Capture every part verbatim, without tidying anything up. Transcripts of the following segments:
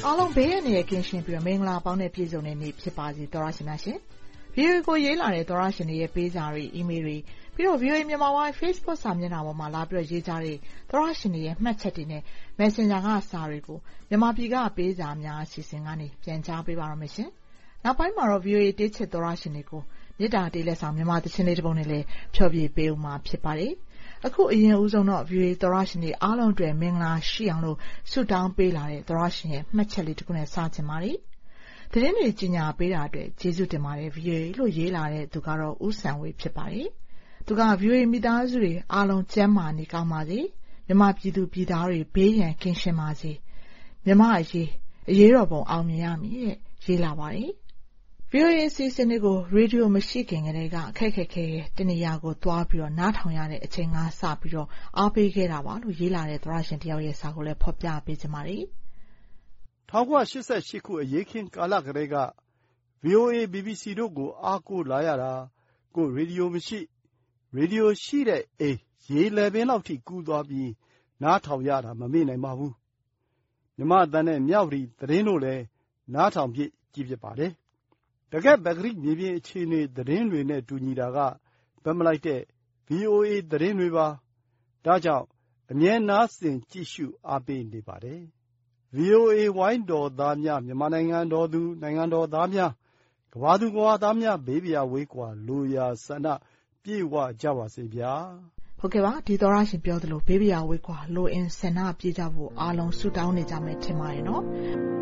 အားလုံးဘေးရန်ရဲ့ကင်းရှင်းပြီးမင်္ဂလာပေါင်းတဲ့ပြည်စုံတဲ့နေ့ဖြစ်ပါစေသောရရှင်များရှင်။ ဗီအိုအေကိုရေးလာတဲ့သောရရှင်တွေရဲ့ပေးစာတွေအီးမေးလ်တွေပြီးတော့ ဗီအိုအေမြန်မာပိုင်း Facebook စာမျက်နှာပေါ်မှာလာပြီးတော့ရေးကြတဲ့သောရရှင်တွေရဲ့မှတ်ချက်တွေနဲ့ Messenger ကစာတွေကိုမြန်မာပြည်ကပေးစာများအစီအစဉ်ကနေပြန်ကြားပေးပါရမယ်ရှင်။နောက်ပိုင်းမှာတော့ ဗီအိုအေတေးချစ်သောရရှင်တွေကိုမြေတားတေးလက်ဆောင်မြန်မာသချင်းလေးတစ်ပုဒ်နဲ့လည်းဖျော်ဖြေပေးဦးမှာဖြစ်ပါတယ်။အခုအရင်ဦးဆုံးတော့ ဗီအိုအေသောရရှင်တွေအားလုံးအတွက်မင်္ဂလာရှိအောင်လို့ဆုတောင်းပေးလာတဲ့သောရရှင်ရဲ့မှတ်ချက်လေးတစ်ခုနဲ့စချင်ပါတယ်။သတင်းတွေကြီးညာပေးတာအတွက်ကျေးဇူးတင်ပါတယ် ဗီအိုအေ လို့ရေးလာတဲ့သူကတော့ဦးစံဝေဖြစ်ပါတယ်။သူက ဗီအိုအေ မိသားစုတွေအားလုံးကျန်းမာနေကောင်းပါစေ။မြန်မာပြည်သူပြည်သားတွေဘေးရန်ကင်းရှင်းပါစေ။မြန်မာအရေးအရေးတော်ပုံအောင်မြင်ရမည်တဲ့ရေးလာပါတယ်။ ဗီအိုအေ အစီအစဉ်တွေကိုရေဒီယိုမရှိခင်ကတည်းကအခက်ခက်ခဲတနေရာကိုသွားပြီးတော့နားထောင်ရတဲ့အချိန်ကစပြီးတော့အားပေးခဲ့တာပါလို့ရေးလာတဲ့သရရှင်တယောက်ရဲ့စာကိုလည်းဖော်ပြပေးချင်ပါတယ်။၁၉၈၈ခုအရေးခင်းကာလကတည်းက ဗီအိုအေ ဘီဘီစီတို့ကိုအားကိုးလာရတာကိုရေဒီယိုမရှိရေဒီယိုရှိတဲ့အိမ်ရေလယ်ပင်လောက်ထိကူးသွားပြီးနားထောင်ရတာမမေ့နိုင်ပါဘူး။မြမအသံနဲ့မြဝတီသတင်းတို့လည်းနားထောင်ပြစ်ကြည့်ဖြစ်ပါတယ်။တကယ့်ပကတိမြေပြင်အခြေအနေသတင်းတွေနဲ့တူညီတာကဘက်မလိုက်တဲ့ ဗီအိုအေ သတင်းတွေပါ။ဒါကြောင့်အမြဲနားဆင်ကြည့်ရှုအားပေးနေပါတယ်။ ဗီအိုအေ ဝိုင်းတော်သားများမြန်မာနိုင်ငံတော်သူနိုင်ငံတော်သားများကမ္ဘာသူကမ္ဘာသားများဘေးပရာဝေးကွာလိုရာဆန္ဒပြည့်ဝကြပါစေဗျာ။ဟုတ်ကဲ့ပါဒီသောရရှင်ပြောသလိုဘေးပရာဝေးကွာလိုအင်ဆန္ဒပြည့်ကြဖို့အားလုံးဆုတောင်းနေကြမယ်ထင်ပါတယ်နော်။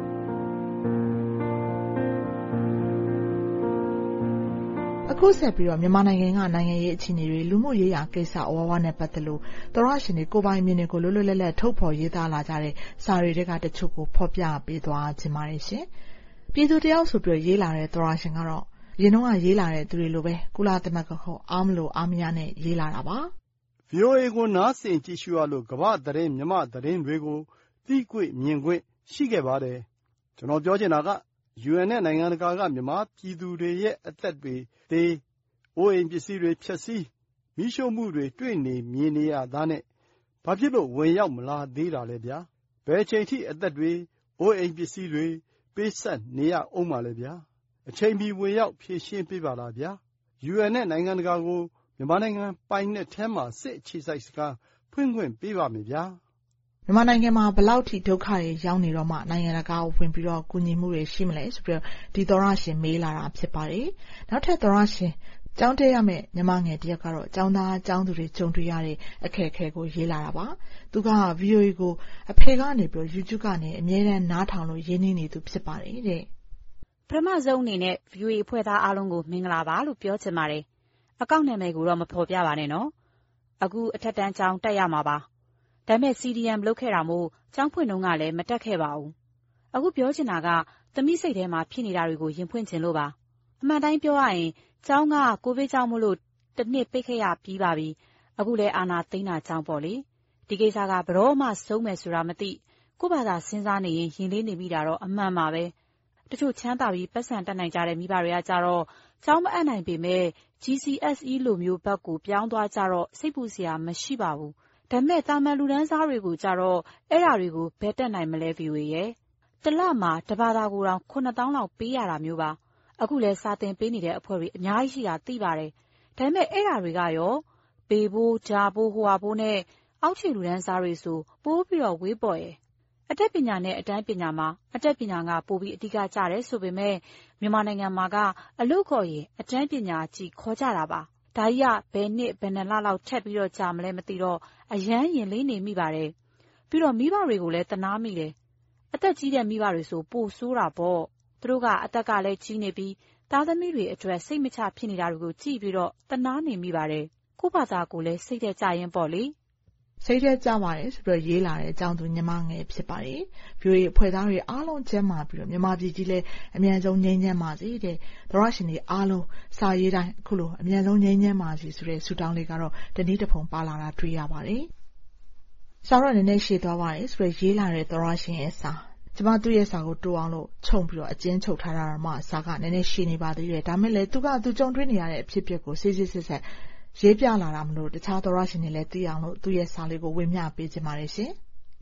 အခုဆက်ပြီးတော့မြန်မာနိုင်ငံကနိုင်ငံရေးအခြေအနေတွေလူမှုရေးရာကိစ္စအဝဝနဲ့ပတ်သက်လို့သောရရှင်တွေကိုပိုင်မြင်တွေကိုလွတ်လွတ်လပ်လပ်ထုတ်ဖော်ရေးသားလာကြတဲ့စာရီတွေကတချို့ကိုဖော်ပြပေးသွားခြင်းပါတယ်ရှင်။ပြည်သူတယောက်ဆိုပြီးရေးလာတဲ့သောရရှင်ကတော့ရင်းနှောင်းကရေးလာတဲ့သူတွေလိုပဲကုလသမဂ္ဂခေါ်အားမလို့အားမရနဲ့ရေးလာတာပါ။ ဗီအိုအေ ကိုနားဆင်ကြည့်ရှုရလို့ကမ္ဘာသတင်းမြမသတင်းတွေကိုသိခွင့်မြင်ခွင့်ရှိခဲ့ပါတယ်။ကျွန်တော်ပြောချင်တာကယူအန် နဲ့နိုင်ငံတကာကမြန်မာပြည်သူတွေရဲ့အသက်တွေသေအိုးအိမ်ပစ္စည်းတွေဖျက်ဆီးမိရှုမှုတွေတွေ့နေမြင်နေရသားနဲ့ဘာဖြစ်လို့ဝင်ရောက်မလာသေးတာလဲဗျာဘယ်ချိန်ထိအသက်တွေအိုးအိမ်ပစ္စည်းတွေပေးဆက်နေရအောင်ပါလဲဗျာအချိန်မီဝင်ရောက်ဖြည့်ရှင်းပေးပါလားဗျာယူအန် နဲ့နိုင်ငံတကာကိုမြန်မာနိုင်ငံပိုင်တဲ့ထဲမှာစစ်အခြေစိုက်စကားဖွင့်ခွင့်ပေးပါမယ်ဗျာမြန်မာနိုင်ငံမှာဘလောက်ထိဒုက္ခတွေရောက်နေတော့မှနိုင်ငံတကာကိုဝင်ပြီးတော့ကူညီမှုတွေရှိမလဲဆိုပြီးတော့ဒီသောရရှင်မေးလာတာဖြစ်ပါတယ်။နောက်ထပ်သောရရှင်ကျောင်းတက်ရမယ့်ညီမငယ်တယောက်ကတော့ကျောင်းသားကျောင်းသူတွေကြုံတွေ့ရတဲ့အခက်အခဲကိုရေးလာတာပါ။သူက ဗီအိုအေ ကိုအဖေကနေပြီးတော့ YouTube ကနေအမြဲတမ်းနားထောင်လို့ရင်းနှီးနေသူဖြစ်ပါတယ်တဲ့။ပထမဆုံးအနေနဲ့ ဗီအိုအေ အဖွဲ့သားအားလုံးကိုမင်္ဂလာပါလို့ပြောချင်ပါတယ်။အကောင့်နာမည်ကိုတော့မဖော်ပြပါနဲ့နော်။အခုအထက်တန်းကျောင်းတက်ရမှာပါ။ဒါပေမဲ့ စီ ဒီ အမ် လုပ်ခဲ့တာမို့ကျောင်းဖွင့်တုန်းကလည်းမတက်ခဲ့ပါဘူး။အခုပြောချင်တာကသမီးစိတ်ထဲမှာဖြစ်နေတာတွေကိုရင်ဖွင့်ချင်လို့ပါ။အမှန်တိုင်းပြောရရင်ကျောင်းကကိုဗစ်ကြောင့်မို့လို့တစ်နှစ်ပိတ်ခဲ့ရပြီးပါပြီ။အခုလည်းအာဏာသိမ်းတာကြောင့်ပေါ့လေ။ဒီကိစ္စကဘယ်တော့မှဆုံးမယ်ဆိုတာမသိကိုယ့်ဘာသာစဉ်းစားနေရင်ရင်လေးနေမိတာတော့အမှန်ပါပဲ။တချို့ချမ်းသာပြီးပတ်စံတက်နိုင်ကြတဲ့မိဘတွေကကြတော့ကျောင်းမအပ်နိုင်ပေမဲ့ ဂျီ စီ အက်စ် အီ လိုမျိုးဘက်ကိုပြောင်းသွားကြတော့စိတ်ပူစရာမရှိပါဘူး။ဒါပေမဲ့တာမန်လူတန်းစားတွေကိုကြတော့အဲ့ဓာတွေကိုဘယ်တက်နိုင်မလဲ ဗီအိုအေ ရဲ့တလမှာတဘာသာကိုတောင်ခုနှစ်သောင်းလောက်ပေးရတာမျိုးပါအခုလဲစာသင်ပေးနေတဲ့အဖွဲ့တွေအများကြီးရှိတာသိပါတယ်ဒါပေမဲ့အဲ့ဓာတွေကရောပေဖို့ဂျာဖို့ဟိုဟာဖို့နဲ့အောက်ခြေလူတန်းစားတွေဆိုပိုးပြီးတော့ဝေးပေါ်ရဲ့အတက်ပညာနဲ့အတန်းပညာမှာအတက်ပညာကပိုပြီးအဓိကကျတယ်ဆိုပေမဲ့မြန်မာနိုင်ငံမှာကအလုပ်ခေါ်ရင်အတန်းပညာကြီးခေါ်ကြတာပါဒါကြီးကဘယ်နှစ်ဘယ်နှလလောက်ထက်ပြီးတော့ကြာမလဲမသိတော့အရန်ရင်လေးနေမိပါတယ်ပြီးတော့မိဘတွေကိုလည်းတနာမိတယ်အသက်ကြီးတဲ့မိဘတွေဆိုပိုဆိုးတာပေါ့သူတို့ကအသက်ကလည်းကြီးနေပြီးသားသမီးတွေအတွက်စိတ်မချဖြစ်နေတာတွေကိုကြည့်ပြီးတော့တနာနေမိပါတယ်ကိုယ့်ဘာသာကိုလည်းစိတ်ထဲကြရင်ပေါ့လေစိတ်ထဲကြပါတယ်ဆိုပြီးရေးလာတဲ့အကြောင်းသူညီမငယ်ဖြစ်ပါတယ်ဗီအိုအေအဖွဲ့သားတွေအားလုံးကျမ်းမာပြီးတော့မြန်မာပြည်ကြီးလည်းအမြန်ဆုံးငြိမ်းချမ်းပါစေတဲ့သောရရှင်တွေအားလုံးစာရေးတိုင်းအခုလိုအမြန်ဆုံးငြိမ်းချမ်းပါစေဆိုတဲ့ဆုတောင်းလေးကတော့တနည်းတစ်ဖုံပါလာတာတွေ့ရပါတယ်စာတော့နည်းနည်းရှည်သွားပါတယ်ဆိုပြီးရေးလာတဲ့သောရရှင်ရဲ့စာကျမသူ့ရဲ့စာကိုတိုးအောင်လို့ခြုံပြီးတော့အကျဉ်းချုပ်ထားတာမှစာကနည်းနည်းရှည်နေပါသေးတယ်ဒါမဲ့လည်းသူကသူကြုံတွေ့နေရတဲ့အဖြစ်အပျက်ကိုစစ်စစ်စစ်ဆက်ရေးပြလာတာမလို့တခြားသောရရှင်တွေလည်းသိအောင်လို့သူ့ရဲ့စာလေးကိုဝေမျှပေးခြင်းပါတယ်ရှင်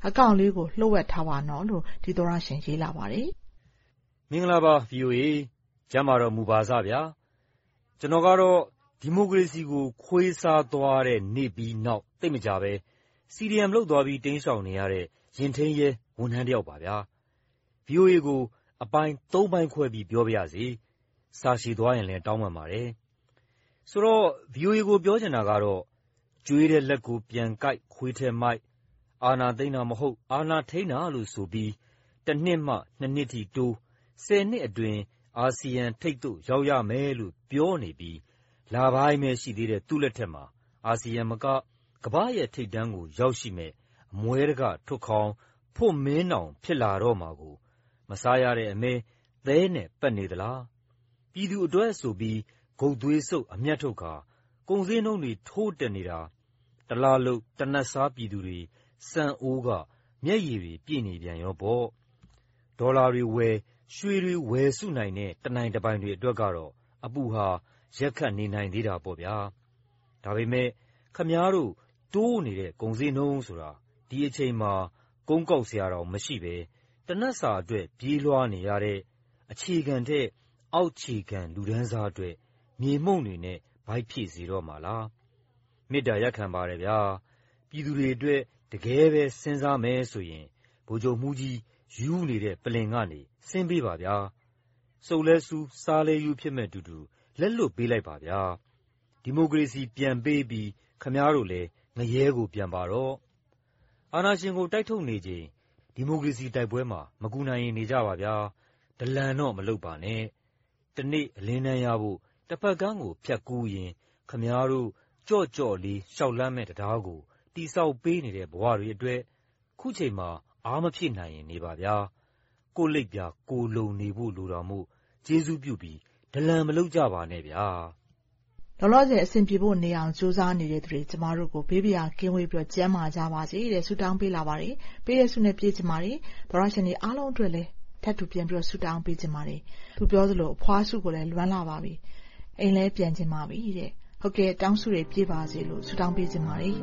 အကောင့်လေးကိုလှုပ်ဝက်ထားပါနော်လို့ဒီသောရရှင်ရေးလာပါတယ်။မင်္ဂလာပါ ဗီအိုအေ ကျမ်းမာတော်မူပါစားဗျာ။ကျွန်တော်ကတော့ဒီမိုကရေစီကိုခွေးစားသွားတဲ့နေ့ပြီးနောက်သိပ်မကြပဲ စီဒီအမ် လုပ်သွားပြီးတိမ်းရှောင်နေရတဲ့ရင်ထိန်းရဲဝန်ထမ်းတစ်ယောက်ပါဗျာ။ ဗီအိုအေကိုအပိုင်းသုံးပိုင်းခွဲပြီးပြောပါရစေ။စာရှည်သွားရင်လည်းတောင်းပန်ပါတယ်။ဆိုတော့ ဗီအိုအေကိုပြောချင်တာကတော့ကျွေးတဲ့လက်ကိုပြန်ကိုက်ခွေးထဲမိုက်အာဏာသိမ်းတာမဟုတ်အာဏာထိန်းတာလို့ဆိုပြီးတစ်နှစ်မှနှစ်နှစ်ထိတိုးဆယ်နှစ်အတွင်းအာဆီယံထိပ်သို့ရောက်ရမယ်လို့ပြောနေပြီးလပိုင်းပဲရှိသေးတဲ့သူ့လက်ထက်မှာအာဆီယံမကကမ္ဘာရဲ့ထိပ်တန်းကိုရောက်ရှိမဲ့အမွဲတကထွတ်ခေါင်းဖို့မင်းနောင်ဖြစ်လာတော့မှာကိုမစားရတဲ့အမဲသဲနဲ့ပတ်နေသလားပြည်သူအတွက်ဆိုပြီးဂုတ်သွေးစုပ်အမျက်ထုတ်ခါကုန်စည်နှုန်းတွေထိုးတက်နေတာတလားလို့တနတ်စားပြည်သူတွေစံအိုးကမျက်ရည်တွေပြည့်နေပြန်ရောပေါ့ဒေါ်လာတွေဝယ်ရွှေတွေဝယ်စုနိုင်တဲ့တနိုင်တပိုင်တွေအတွက်ကတော့အပူဟာရက်ခတ်နေနိုင်သေးတာပေါ့ဗျာဒါပေမဲ့ခမားတို့တိုးနေတဲ့ကုန်စည်နှုန်းဆိုတာဒီအချိန်မှာကုန်းကောက်စရာတော့မရှိပဲတနတ်စာအတွက်ပြေးလွှားနေရတဲ့အခြေခံတဲ့အောက်ခြေခံလူဒန်းစားအတွက်မြေမှုန့်တွေနဲ့ဗိုက်ဖြည့်စေတော့မှာလားမေတ္တာရက်ခံပါတယ်ဗျာပြည်သူတွေအတွက်တကယ်ပဲစဉ်းစားမယ်ဆိုရင်ဗိုလ်ချုပ်မှုကြီးယူနေတဲ့ပလင်ကနေဆင်းပေးပါဗျာစုပ်လဲဆူစားလဲယူဖြစ်မဲ့တူတူလက်လွတ်ပေးလိုက်ပါဗျာဒီမိုကရေစီပြန်ပေးပြီးခမားတို့လည်းငရဲကိုပြန်ပါတော့အာဏာရှင်ကိုတိုက်ထုတ်နေချိန်ဒီမိုကရေစီတိုက်ပွဲမှာမကူနိုင်ရင်နေကြပါဗျာဒလန်တော့မလုပ်ပါနဲ့တနေ့အလင်းတန်းရဖို့တစ်ဖက်ကန်းကိုဖြတ်ကူးရင်ခမားတို့ကြော့ကြော့လေးရှောက်လန်းမဲ့တရားကိုတိဆောက်ပေးနေတဲ့ဘဝတွေအတွက်ခုချိန်မှာအားမဖြစ်နိုင်ရင်နေပါဗျာကိုလိပ်ပြကိုလုံနေဖို့လိုတော်မို့ကျေးဇူးပြုပြီးဒလန်မလုပ်ကြပါနဲ့ဗျာလောလောဆယ်အဆင်ပြေဖို့နေအောင်စူးစမ်းနေတဲ့သူတွေကျမတို့ကိုဘေးပြာကင်းဝေးပြီးကျမ်းမာကြပါစေတဲ့ဆုတောင်းပေးလာပါတယ်ပေးတဲ့ဆုနဲ့ပြည့်ချင်ပါတယ်သောရရှင်တွေအားလုံးအတွက်လည်းထပ်တူပြန်ပြီးဆုတောင်းပေးချင်ပါတယ်သူပြောသလိုအဖွားဆုကိုလည်းလွမ်းလာပါပြီအိမ်လည်းပြန်ချင်ပါပြီတဲ့ဟုတ်ကဲ့တောင်းဆုတွေပြည့်ပါစေလို့ဆုတောင်းပေးချင်ပါတယ်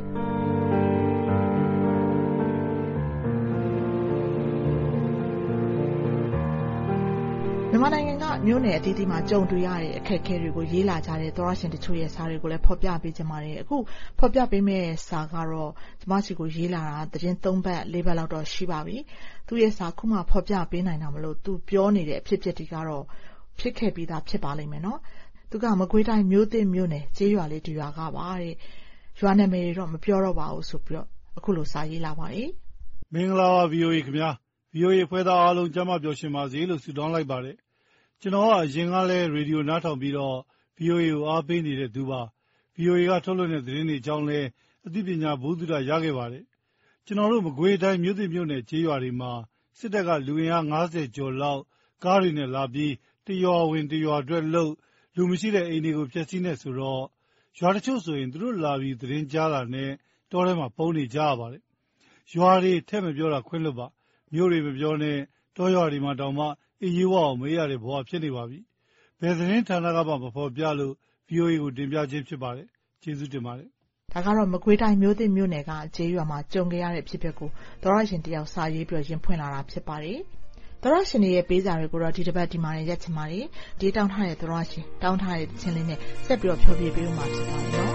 မြန်မာနိုင်ငံကမြို့နယ်အသီးသီးမှာကြုံတွေ့ရတဲ့အခက်အခဲတွေကိုရေးလာကြတဲ့သောရရှင်တချို့ရဲ့စာတွေကိုလည်းဖော်ပြပေးကြပါတယ်အခုဖော်ပြပေးမယ့်စာကတော့ကျမစီကိုရေးလာတာသတင်းသုံးပတ်လေးပတ်လောက်တော့ရှိပါပြီသူရဲ့စာခုမှဖော်ပြပေးနိုင်တာမလို့သူပြောနေတဲ့အဖြစ်အပျက်တွေကတော့ဖြစ်ခဲ့ပြီးသားဖြစ်ပါလိမ့်မယ်နော်သူကမကွေးတိုင်းမြို့သစ်မြို့နယ်ကျေးရွာလေးတရွာကပါတဲ့ရွာနာမည်တွေတော့မပြောတော့ပါဘူးဆိုပြီးတော့အခုလိုစာရေးလာပါတယ်မင်္ဂလာပါ ဗီအိုအေ ခင်ဗျာ ဗီအိုအေ ဖွဲ့သားအားလုံးကျမ်းမာပျော်ရွှင်ပါစေလို့ဆုတောင်းလိုက်ပါတယ်ကျွန်တော်ကအရင်ကလည်းရေဒီယိုနားထောင်ပြီးတော့ ဗီအိုအေ ကိုအားပေးနေတဲ့သူပါ ဗီအိုအေ ကထုတ်လွှင့်တဲ့သတင်းတွေအကြောင်းလည်းအသိပညာဘုဒ္ဓရခဲ့ပါတယ်ကျွန်တော်တို့မကွေးတိုင်းမြို့သစ်မြို့နယ်ကျေးရွာတွေမှာစစ်တပ်ကလူအင်အားငါးဆယ်ကျော်လောက်ကားတွေနဲ့လာပြီးတရွာဝင်တရွာအတွက်လှုပ်လူမရှိတဲ့အိမ်တွေကိုဖျက်ဆီးနေဆိုတော့ရွာတချို့ဆိုရင်သူတို့လာပြီးသတင်းကြားတာနဲ့တောထဲမှာပုံနေကြရပါတယ်ရွာတွေထက်မပြောတာခွင့်လွတ်ပါမြို့တွေမပြောနဲ့တောရွာတွေမှာတောင်မှအေးရေးဝအောင်မေးရတဲ့ဘဝဖြစ်နေပါပြီဘယ်သတင်းဌာနကမှမဖော်ပြလို့ ဗီအိုအေ ကိုတင်ပြခြင်းဖြစ်ပါတယ်ကျေးဇူးတင်ပါတယ်ဒါကတော့မကွေးတိုင်းမြို့သစ်မြို့နယ်ကကျေးရွာမှာကြုံခဲ့ရတဲ့ဖြစ်ပျက်ကိုသောရရှင်တယောက်စာရေးပြီးရင်ဖွင့်လာတာဖြစ်ပါတယ်သောရရှင်ရဲ့ပေးစာတွေကိုတော့ဒီတစ်ပတ်ဒီမှာရက်ချင်ပါတယ်ဒီတောင်းထားတဲ့သောရရှင်တောင်းထားတဲ့ချင်းလေးနဲ့ဆက်ပြီးတော့ဖြောပြပေးဦးမှာဖြစ်ပါတယ်နော်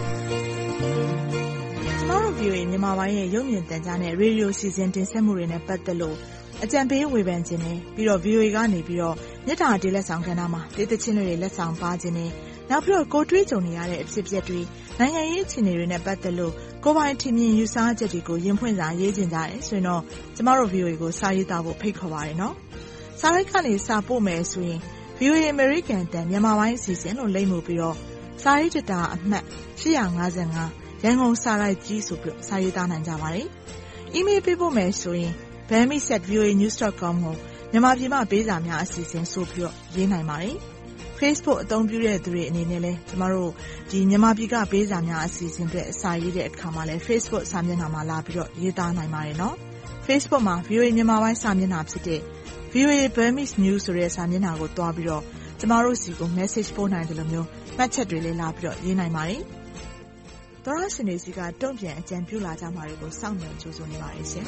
ကျွန်တော်တို့ ဗီအိုအေ မြန်မာပိုင်းရဲ့ရုပ်မြင်သံကြားနဲ့ရေဒီယိုစီစဉ်တင်ဆက်မှုတွေနဲ့ပတ်သက်လို့အကြံပေးဝေဖန်ခြင်းနဲ့ပြီးတော့ ဗီအိုအေ ကနေပြီးတော့မြစ်တာတေးလက်ဆောင်ကဏ္ဍမှာဒေသချင်းတွေလက်ဆောင်ပါခြင်းနဲ့နောက်ပြီးတော့ကိုတွေးကြုံနေရတဲ့အဖြစ်အပျက်တွေနိုင်ငံရေးအခြေအနေတွေနဲ့ပတ်သက်လို့ကိုယ်ပိုင်ထင်မြင်ယူဆချက်တွေကိုရင်ဖွင့်စာရေးခြင်းကြတယ်ဆိုရင်တော့ကျမတို့ ဗီအိုအေ ကိုစာရေးသားဖို့ဖိတ်ခေါ်ပါတယ်နော်စာရိုက်ကနေစာပို့မယ်ဆိုရင် ဗီအိုအေ American တန်မြန်မာပိုင်းအစီအစဉ်လို့လိမ့်မှုပြီးတော့စာရေးတတာအမှတ်ရှစ်၅၅ရန်ကုန်စာရိုက်ကြီးဆိုပြီးစာရေးသားနိုင်ကြပါတယ်။ email ပေးဖို့မယ်ဆိုရင် burmese at v o a news dot com ကိုမြန်မာပြည်မှာပေးစာများအစီအစဉ်ဆိုပြီးတော့ရေးနိုင်ပါတယ်။ Facebook အသုံးပြုတဲ့သူတွေအနေနဲ့လည်းကျမတို့ဒီမြန်မာပြည်ကပေးစာများအစီအစဉ်တွေအစာရေးတဲ့အခါမှာလည်း Facebook စာမျက်နှာမှာလာပြီးတော့ရေးသားနိုင်ပါတယ်နော်။ Facebook မှာ ဗီအိုအေ မြန်မာပိုင်းစာမျက်နှာဖြစ်တဲ့ ဗီအိုအေ Burmese News ဆိုတဲ့စာမျက်နှာကိုတွားပြီးတော့ကျမတို့စီကို message ပို့နိုင်တယ်လို့မျိုးမှတ်ချက်တွေလည်းလာပြီးတော့ရေးနိုင်ပါတယ်။သောရရှင်တွေစီကတုံ့ပြန်အကြံပြုလာကြမှာတွေကိုစောင့်မျှော်ကြိုးဆိုနေပါတယ်ရှင်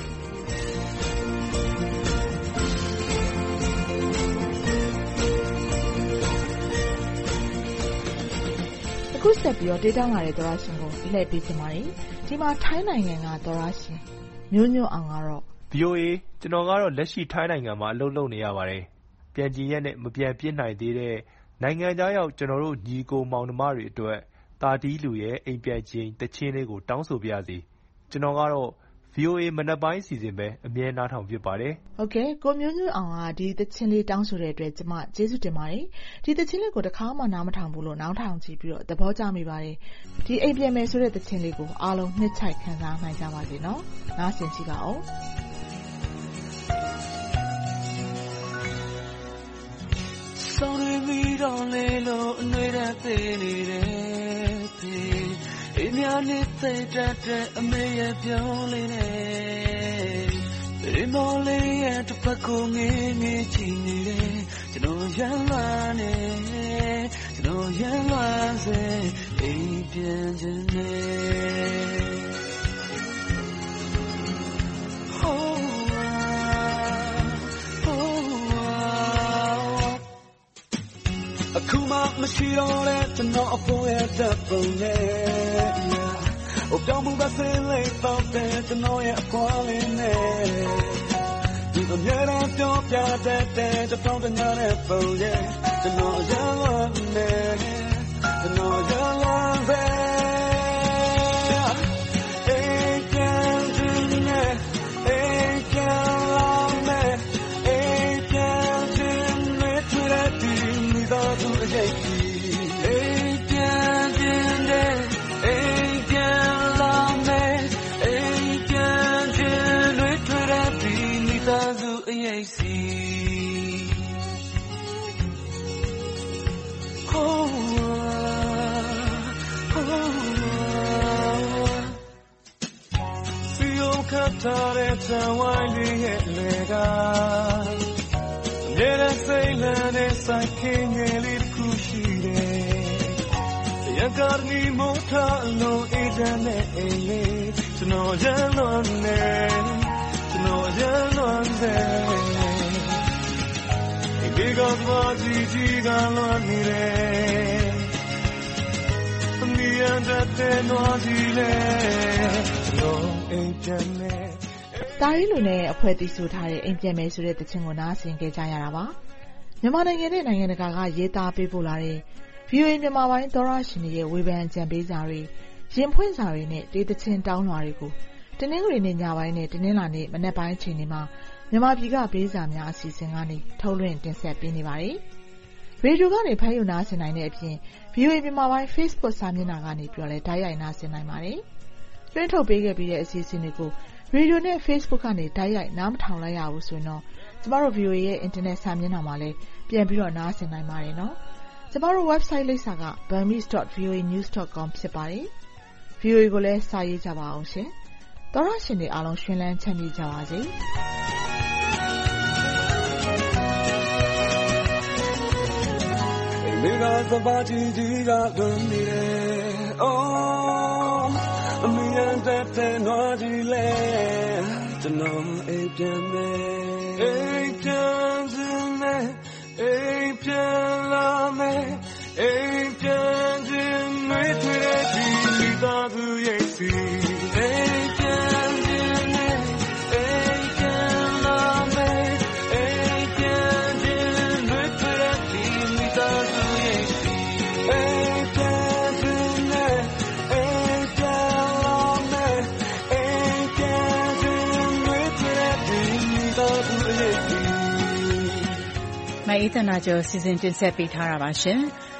အခုဆက်ပြီးတော့ဒေတာလာတဲ့သောရရှင်ကိုလှည့်ပေးချင်ပါတယ်ဒီမှာထိုင်းနိုင်ငံကသောရရှင်မျိုးညွန့်အောင်ကတော့ဗီအိုအေ ကျွန်တော်ကတော့လက်ရှိထိုင်းနိုင်ငံမှာအလုပ်လုပ်နေရပါတယ်ပြန်ကြည်ရက်နဲ့မပြန်ပြစ်နိုင်သေးတဲ့နိုင်ငံသားရောက်ကျွန်တော်တို့ညီကိုမောင်နှမတွေအတွက်တာတီးလူရဲ့အိမ်ပြန်ခြင်းတချင်းလေးကိုတောင်းဆိုပြရစီကျွန်တော်ကတော့ ဗီအိုအေ မနက်ပိုင်းအစီအစဉ်ပဲအမြဲနားထောင်ဖြစ်ပါတယ်ဟုတ်ကဲ့ကိုမျိုးညွန့်အောင်ကဒီတချင်းလေးတောင်းဆိုတဲ့အတွက်ကျွန်မကျေးဇူးတင်ပါတယ်ဒီတချင်းလေးကိုတစ်ခါမှနားမထောင်ဘူးလို့နားထောင်ကြည့်ပြီးတော့သဘောကျမိပါတယ်ဒီအိမ်ပြန်မယ်ဆိုတဲ့တချင်းလေးကိုအားလုံးနှစ်ချိုက်ခံစားနိုင်ကြပါစေနော်နားဆင်ကြည့်ပါဦးဆောင်ရမီတော်လေးလို့အနှွေးတဲ့သေးနေတဲ့ဖေးအိမ်များနဲ့သိတဲ့အမေရဲ့ပြောင်းလေးနဲ့ဒီမော်လေးရဲ့တစ်ဖက်ကိုငေးငေးချီနေတယ်ကျွန်တော်ရမ်းလာနေကျွန်တော်ရမ်းလာစေအိမ်ပြန်ခြင်းနဲ့အခုမှမရှိတော့တဲ့ကျွန်တော်အပေါ်ရဲ့တပ်ပုံနဲ့ဟိုပြောင်းမှုကစင်းလေးတော့တဲ့ကျွန်တော်ရဲ့အကွာလေးနဲ့ဒီအမြဲတမ်းပြောပြတတ်တဲ့ကျွန်တော်တနာတဲ့ပုံရဲ့ကျွန်တော်ရမ်းလာနေကျွန်တော်ရမ်းလာပဲအိမ်ပြန်ခြင်းနဲ့အိမ်ပြန်လာမယ်အိမ်ပြန်ခြင်းနဲ့တွေ့တဲ့ဒီမိသားစုရဲ့အိမ်ပြန်ခြင်းနဲ့အိမ်ပြန်လာမယ်အိမ်ပြန်ခြင်းနဲ့တွေ့တဲ့ဒီမိသားစုရဲ့စီထားတဲ့တန်ဝိုင်းလေးရဲ့လေကအမြဲတမ်းစိတ်လန်းတဲ့ဆိုင်ခင်းငယ်လေးတစ်ခုရှိတယ်ရကားနီမို့ထားလို့အေးတဲ့နဲ့အိမ်လေးကျွန်တော်ရမ်းလွန်နေကျွန်တော်ရမ်းလွန်နေဒီကသွားကြည့်ကြည့်ကလွန်နေတယ်အမီးရတဲ့နွားကြီးလေကျွန်တော်အိမ်ပြန်နေတာရီလူနဲ့အဖွဲ့အစည်းဆိုထားတဲ့အိမ်ပြန်မယ်ဆိုတဲ့တခြင်းကိုနားဆင်ကြကြရတာပါမြန်မာနိုင်ငံနဲ့နိုင်ငံတကာကရေးသားပေးပို့လာတဲ့ ဗီအိုအေ မြန်မာပိုင်းသောရရှင်တွေရဲ့ဝေဖန်ကြံပေးစာတွေရင်ဖွင့်စာတွေနဲ့တေးတခြင်းတောင်းလွှာတွေကိုတနင်္ဂနွေနေ့ညပိုင်းနဲ့တနင်္လာနေ့မနက်ပိုင်းအချိန်တွေမှာမြန်မာပြည်ကပေးစာများအစီအစဉ်ကနေထုတ်လွှင့်တင်ဆက်ပေးနေပါတယ်ရေဒီယိုကနေဖမ်းယူနားဆင်နိုင်တဲ့အပြင် ဗီအိုအေ မြန်မာပိုင်း Facebook စာမျက်နှာကနေပြီးတော့လည်းတိုက်ရိုက်နားဆင်နိုင်ပါတယ်လွှင့်ထုတ်ပေးခဲ့ပြီးတဲ့အစီအစဉ်တွေကိုရေဒီယိုနဲ့ Facebook ကနေတိုက်ရိုက်နားမထောင်လိုက်ရဘူးဆိုရင်တော့ကျမတို့ ဗီအိုအေ ရဲ့ Internet စာမျက်နှာမှာလည်းပြန်ပြီးတော့နားဆင်နိုင်ပါတယ်နော်ကျမတို့ website လိပ်စာက burmese dot v o a news dot com ဖြစ်ပါတယ် ဗီအိုအေ ကိုလည်းစာရေးကြပါအောင်ရှင်သောရရှင်တွေအားလုံးရှင်လန်းချမ်းမြေ့ကြပါစေမိကသဘာကြီးကြီးကလွန်နေတယ်အော်အမီးရတဲ့တဲ့နွားကြီးလေကျွန်တော်အိမ်ပြန်မယ်အိမ်ပြန်ခြင်းနဲ့အိမ်ပြန်လာမယ်အိမ်ပြန်ခြင်းနဲ့တွေ့တဲ့ဒီမိသားစုရဲ့စီအိမ်ပြန်ခြင်းနဲ့အိမ်ပြန်လာမယ်အိမ်ပြန်ခြင်းနဲ့တွေ့တဲ့ဒီမိသားစုရဲ့စီအိမ်ပြန်ခြင်းနဲ့အိမ်ပြန်လာမယ်အိမ်ပြန်ခြင်းနဲ့တွေ့တဲ့ဒီမိသားစုရဲ့စီမအေးသနာကျော်စီစဉ်တင်ဆက်ပေးထားတာပါရှင်